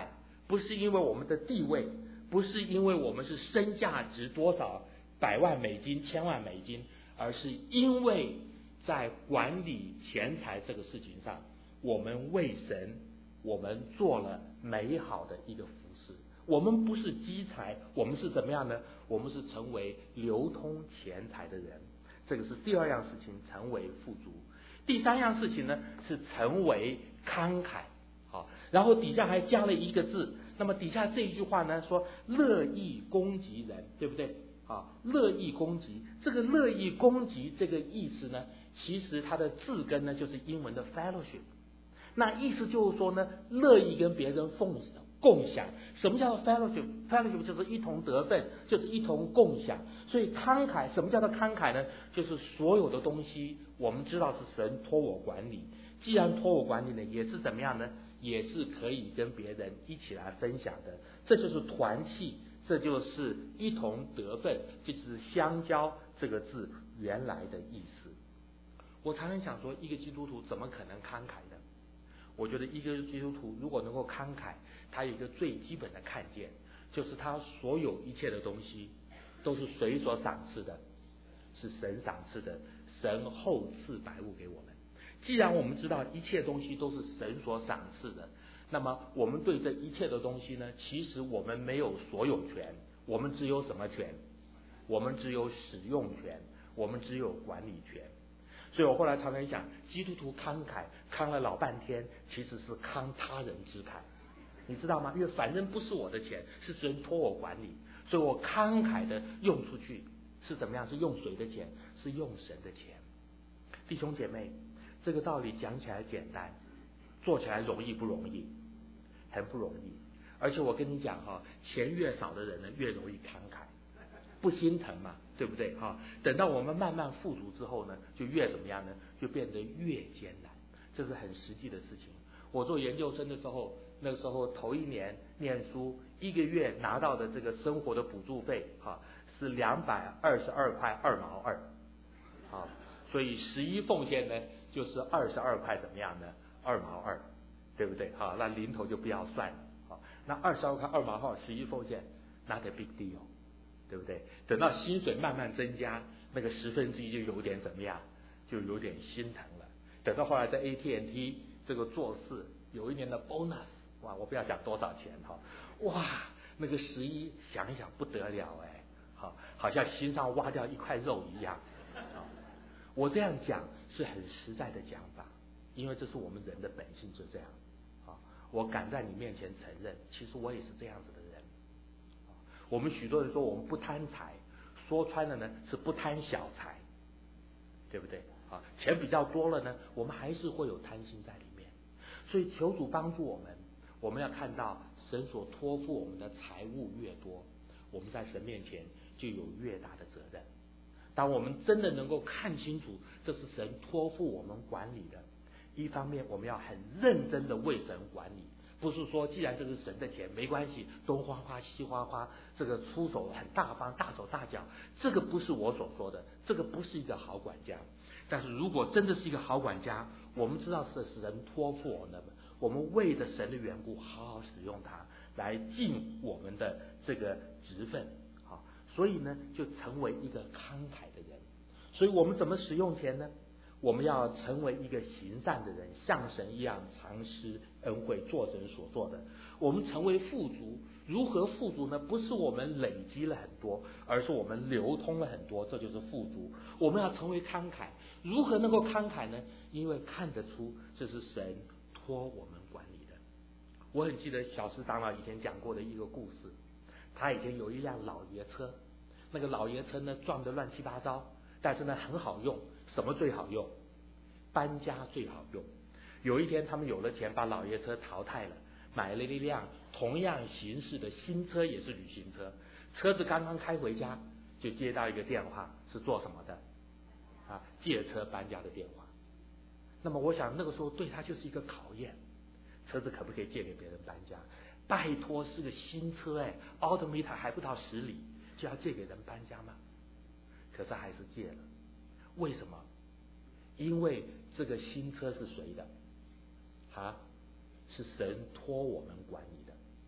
不是因为我们的地位，不是因为我们是身价值多少100万美金、1000万美金，而是因为在管理钱财这个事情上，我们为神，我们做了美好的一个服事。我们不是积财，我们是怎么样呢？我们是成为流通钱财的人。这个是第二样事情，成为富足。第三样事情呢，是成为慷慨。好，然后底下还加了一个字，那么底下这一句话呢，说乐意供给人，对不对？啊，乐意供给，这个乐意供给这个意思呢，其实它的字根呢就是英文的 fellowship， 那意思就是说呢，乐意跟别人共享。什么叫做 fellowship？ 就是一同得分，就是一同共享。所以慷慨，什么叫做慷慨呢？就是所有的东西我们知道是神托我管理，既然托我管理呢，也是怎么样呢？也是可以跟别人一起来分享的。这就是团契，这就是一同得分，这就是相交这个字原来的意思。我常常想说，一个基督徒怎么可能慷慨呢？我觉得一个基督徒如果能够慷慨，他有一个最基本的看见，就是他所有一切的东西都是谁所赏赐的？是神赏赐的，神厚赐百物给我们。既然我们知道一切东西都是神所赏赐的，那么我们对这一切的东西呢，其实我们没有所有权，我们只有什么权？我们只有使用权，我们只有管理权。所以我后来常常想，基督徒慷慨慷了老半天，其实是慷他人之慨，你知道吗？因为反正不是我的钱，是神托我管理，所以我慷慨的用出去，是怎么样？是用谁的钱？是用神的钱。弟兄姐妹，这个道理讲起来简单，做起来容易不容易？很不容易。而且我跟你讲哈，钱越少的人呢，越容易慷慨，不心疼嘛，对不对哈？等到我们慢慢富足之后呢，就越怎么样呢？就变得越艰难。这是很实际的事情。我做研究生的时候，那个时候头一年念书，一个月拿到的这个生活的补助费哈，是222块2毛2，好，所以11奉献呢就是22块怎么样呢？2毛2，对不对？好，那零头就不要算了。好，那22块2毛2，11奉献 ，not a big deal， 对不对？等到薪水慢慢增加，那个1/10就有点怎么样？就有点心疼了。等到后来在 AT&T 这个做事，有一年的 bonus， 哇，我不要讲多少钱哈，哇，那个11想一想不得了哎，好，好像心上挖掉一块肉一样。我这样讲是很实在的讲法，因为这是我们人的本性是这样。我敢在你面前承认，其实我也是这样子的人。我们许多人说我们不贪财，说穿了呢是不贪小财，对不对？钱比较多了呢，我们还是会有贪心在里面。所以求主帮助我们，我们要看到神所托付我们的财物越多，我们在神面前就有越大的责任。当我们真的能够看清楚这是神托付我们管理的，一方面我们要很认真的为神管理，不是说既然这是神的钱没关系，东花花西花花，这个出手很大方大手大脚，这个不是我所说的，这个不是一个好管家。但是如果真的是一个好管家，我们知道是神托付我们，我们为着神的缘故好好使用它，来尽我们的这个职分。好，所以呢就成为一个慷慨的人。所以我们怎么使用钱呢？我们要成为一个行善的人，像神一样常施恩惠，做神所做的。我们成为富足，如何富足呢？不是我们累积了很多，而是我们流通了很多，这就是富足。我们要成为慷慨，如何能够慷慨呢？因为看得出这是神托我们管理的。我很记得小师长老以前讲过的一个故事，他以前有一辆老爷车，那个老爷车呢撞得乱七八糟，但是呢很好用。什么最好用？搬家最好用。有一天他们有了钱，把老爷车淘汰了，买了一辆同样形式的新车，也是旅行车。车子刚刚开回家，就接到一个电话，是做什么的？借车搬家的电话。那么我想那个时候对他就是一个考验，车子可不可以借给别人搬家？拜托，是个新车哎，奥德米塔还不到10里，就要借给人搬家吗？可是还是借了。为什么？因为这个新车是谁的？是神托我们管理的。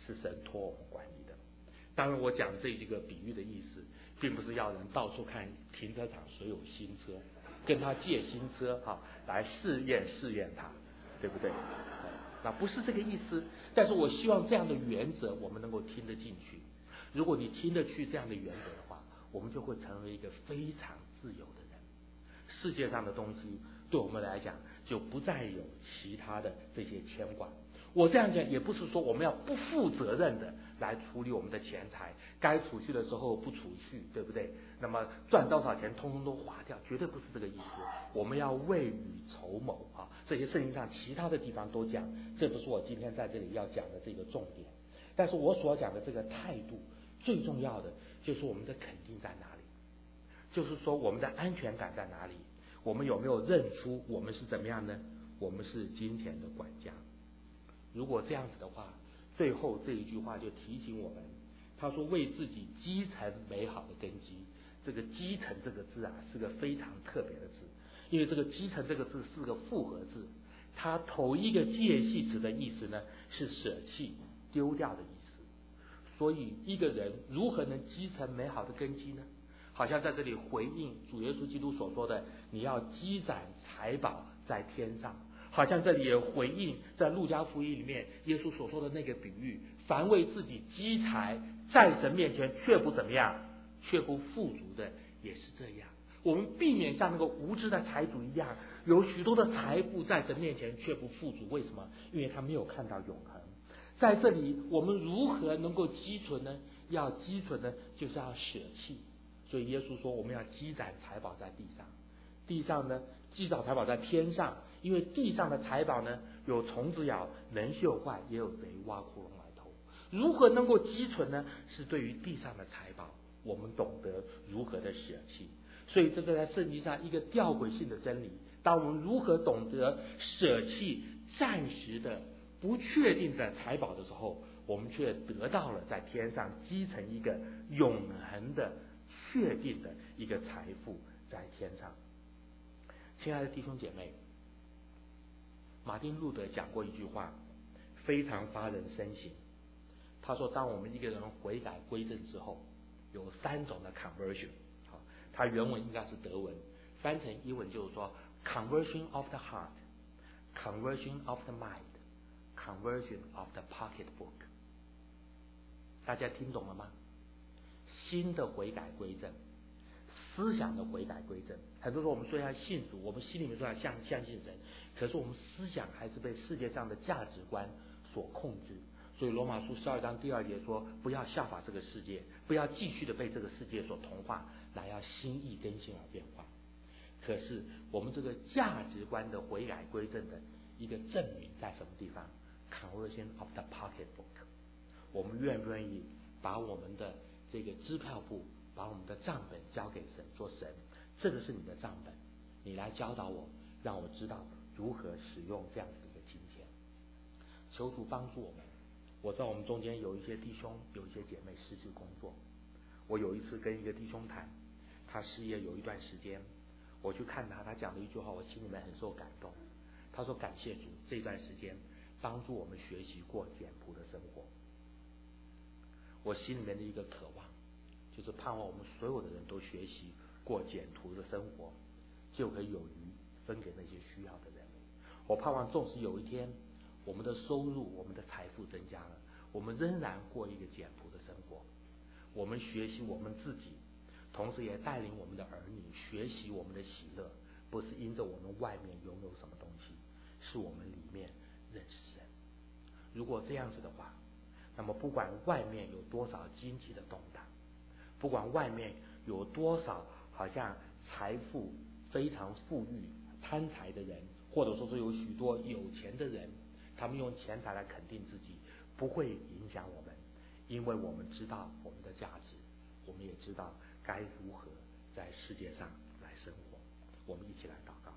是神托我们管理的。当然，我讲这几个比喻的意思，并不是要人到处看停车场谁有新车，跟他借新车来试验他，对不对？那不是这个意思。但是我希望这样的原则我们能够听得进去。如果你听得去这样的原则的话，我们就会成为一个非常自由的人。世界上的东西对我们来讲就不再有其他的这些牵挂。我这样讲也不是说我们要不负责任的来处理我们的钱财，该储蓄的时候不储蓄，对不对？那么赚多少钱通通都花掉，绝对不是这个意思。我们要未雨绸缪这些圣经上其他的地方都讲，这不是我今天在这里要讲的这个重点。但是我所讲的这个态度，最重要的就是我们的肯定在哪里，就是说我们的安全感在哪里，我们有没有认出我们是怎么样呢？我们是金钱的管家。如果这样子的话，最后这一句话就提醒我们，他说为自己积成美好的根基。这个积成这个字是个非常特别的字，因为这个积成这个字是个复合字，它头一个介系词的意思呢是舍弃丢掉的意思。所以一个人如何能积成美好的根基呢？好像在这里回应主耶稣基督所说的，你要积攒财宝在天上。好像这里也回应在路加福音里面耶稣所说的那个比喻，凡为自己积财在神面前却不怎么样，却不富足的也是这样。我们避免像那个无知的财主一样，有许多的财富在神面前却不富足。为什么？因为他没有看到永恒。在这里我们如何能够积存呢？要积存呢，就是要舍弃。所以耶稣说我们要积攒财宝在地上，地上呢积攒财宝在天上，因为地上的财宝呢有虫子咬，能锈坏，也有贼挖窟窿来偷。如何能够积存呢？是对于地上的财宝，我们懂得如何的舍弃。所以这个在圣经上一个吊诡性的真理，当我们如何懂得舍弃暂时的不确定的财宝的时候，我们却得到了在天上积成一个永恒的确定的一个财富在天上。亲爱的弟兄姐妹，马丁路德讲过一句话非常发人深省。他说当我们一个人悔改归正之后，有3种的 conversion。 他原文应该是德文，翻成英文就是说 conversion of the heart, conversion of the mind, conversion of the pocketbook。 大家听懂了吗？心的悔改归正，思想的悔改归正。很多时候我们虽然信主，我们心里面说要相信神，可是我们思想还是被世界上的价值观所控制。所以罗马书12章第2节说，不要效法这个世界，不要继续的被这个世界所同化，乃要心意更新而变化。可是我们这个价值观的悔改归正的一个证明在什么地方？ Conversion of the pocketbook。 我们愿不愿意把我们的这个支票簿，把我们的账本交给神，说神，这个是你的账本，你来教导我，让我知道如何使用这样子的一个金钱。求主帮助我们。我知道我们中间有一些弟兄有一些姐妹失去工作，我有一次跟一个弟兄谈，他失业有一段时间，我去看他讲了一句话，我心里面很受感动。他说感谢主这段时间帮助我们学习过简朴的生活。我心里面的一个渴望就是盼望我们所有的人都学习过简朴的生活，就可以有余分给那些需要的人。我盼望纵使有一天我们的收入我们的财富增加了，我们仍然过一个简朴的生活。我们学习我们自己，同时也带领我们的儿女学习我们的喜乐，不是因着我们外面拥有什么东西，是我们里面认识神。如果这样子的话，那么不管外面有多少经济的动荡，不管外面有多少好像财富非常富裕贪财的人，或者说是有许多有钱的人，他们用钱财来肯定自己，不会影响我们，因为我们知道我们的价值，我们也知道该如何在世界上来生活。我们一起来祷告。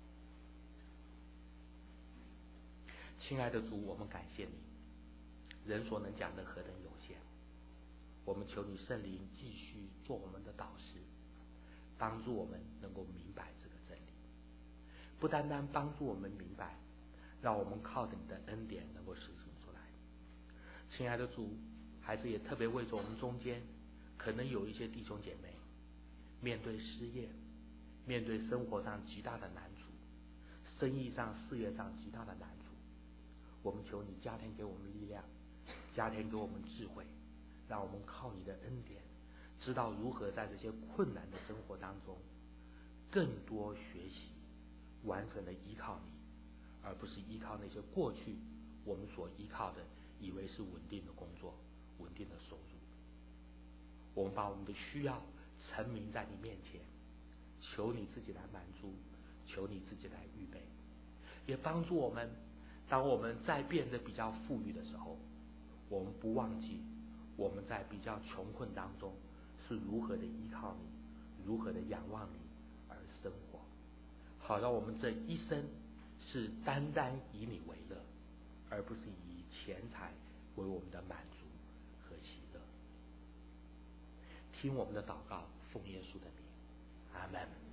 亲爱的主，我们感谢你，人所能讲的何等有限，我们求你圣灵继续做我们的导师，帮助我们能够明白这个真理，不单单帮助我们明白，让我们靠着你的恩典能够实行出来。 亲爱的主，孩子也特别为着我们中间可能有一些弟兄姐妹面对失业，面对生活上极大的难处，生意上事业上极大的难处，我们求你加添给我们力量，加添给我们智慧，让我们靠你的恩典知道如何在这些困难的生活当中更多学习完全的依靠你，而不是依靠那些过去我们所依靠的以为是稳定的工作，稳定的收入。我们把我们的需要陈明在你面前，求你自己来满足，求你自己来预备，也帮助我们，当我们在变得比较富裕的时候，我们不忘记我们在比较穷困当中是如何的依靠你，如何的仰望你而生活，好让我们这一生是单单以你为乐，而不是以钱财为我们的满足和喜乐。听我们的祷告，奉耶稣的名，阿们。